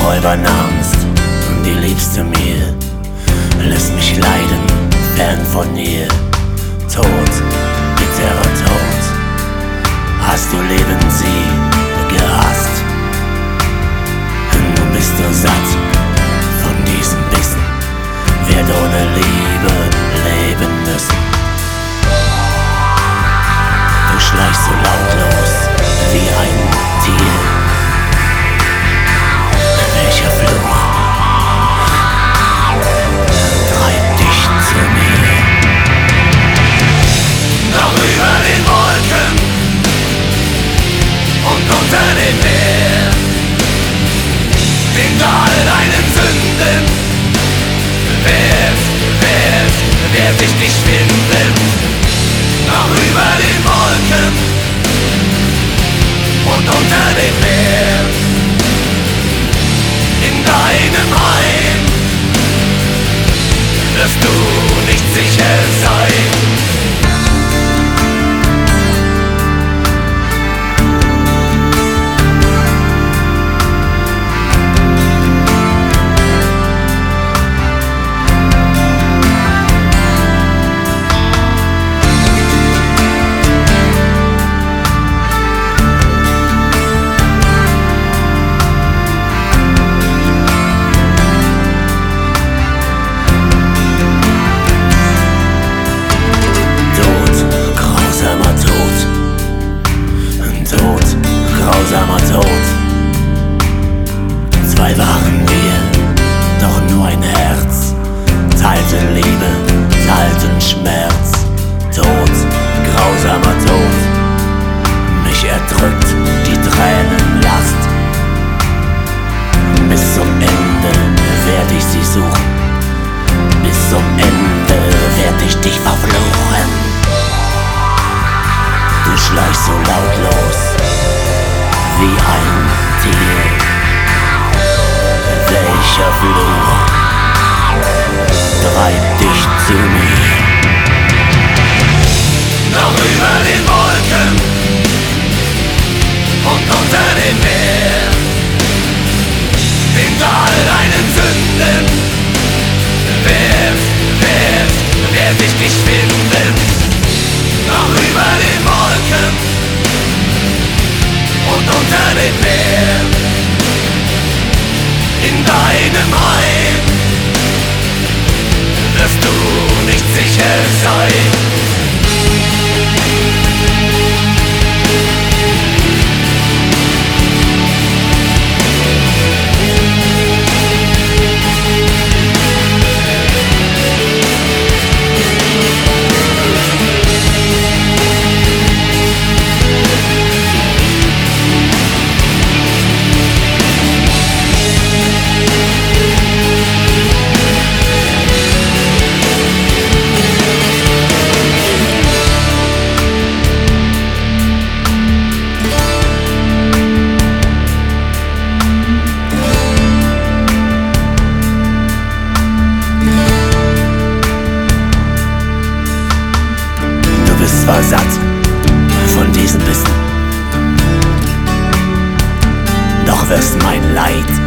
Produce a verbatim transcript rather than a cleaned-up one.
Räuber nahmst und die Liebste mir, lässt mich leiden, fern von ihr. Tod, bitterer Tod, hast du Leben sie gehasst. Nun bist du satt von diesem Bissen, wird ohne Liebe leben müssen. Du schleichst so lautlos wie ein Tier. Welcher Fluch treibt dich zu mir? Noch über den Wolken und unter dem Meer, hinter all deinen Sünden, werf, werf, werf ich dich finden. Noch über den Wolken und unter dem Meer, in deinem Heim wirst du nicht sicher sein. Grausamer Tod. Zwei waren wir, doch nur ein Herz, teilten Liebe, teilten Schmerz. Tod, grausamer Tod, mich erdrückt die Tränenlast. Bis zum Ende werd ich sie suchen, bis zum Ende werd ich dich verfluchen. Du schleichst so lautlos wie ein Tier. Welcher Fluch treibt dich zu mir? Noch über den Wolken und unter dem Meer, hinter all deinen Sünden, werf, werf, werf ich dich finden. Noch über den Wolken und unter dem Meer, in deinem Heim wirst du nicht sicher sein. War satt von diesem Bissen, doch wirst mein Leid